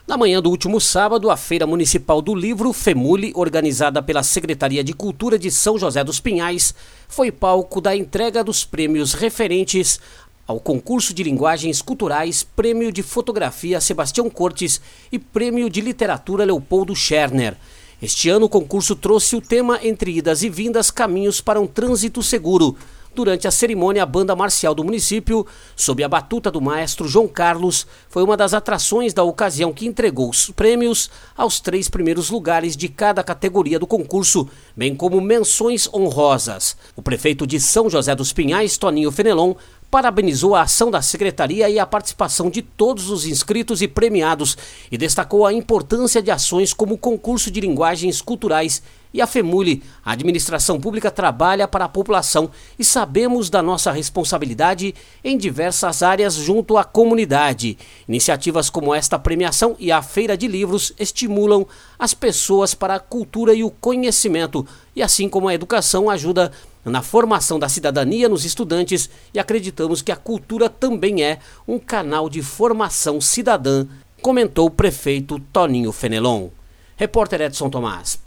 Na manhã do último sábado, a Feira Municipal do Livro, FEMULI, organizada pela Secretaria de Cultura de São José dos Pinhais, foi palco da entrega dos prêmios referentes ao concurso de linguagens culturais, prêmio de fotografia Sebastião Cortes e prêmio de literatura Leopoldo Scherner. Este ano o concurso trouxe o tema Entre Idas e Vindas, Caminhos para um Trânsito Seguro. Durante a cerimônia, a banda marcial do município, sob a batuta do maestro João Carlos, foi uma das atrações da ocasião que entregou os prêmios aos 3 primeiros lugares de cada categoria do concurso, bem como menções honrosas. O prefeito de São José dos Pinhais, Toninho Fenelon, parabenizou a ação da secretaria e a participação de todos os inscritos e premiados e destacou a importância de ações como o concurso de linguagens culturais e a FEMULI. A administração pública trabalha para a população e sabemos da nossa responsabilidade em diversas áreas junto à comunidade. Iniciativas como esta premiação e a Feira de Livros estimulam as pessoas para a cultura e o conhecimento, e assim como a educação ajuda na formação da cidadania nos estudantes, e acreditamos que a cultura também é um canal de formação cidadã, comentou o prefeito Toninho Fenelon. Repórter Edson Tomás.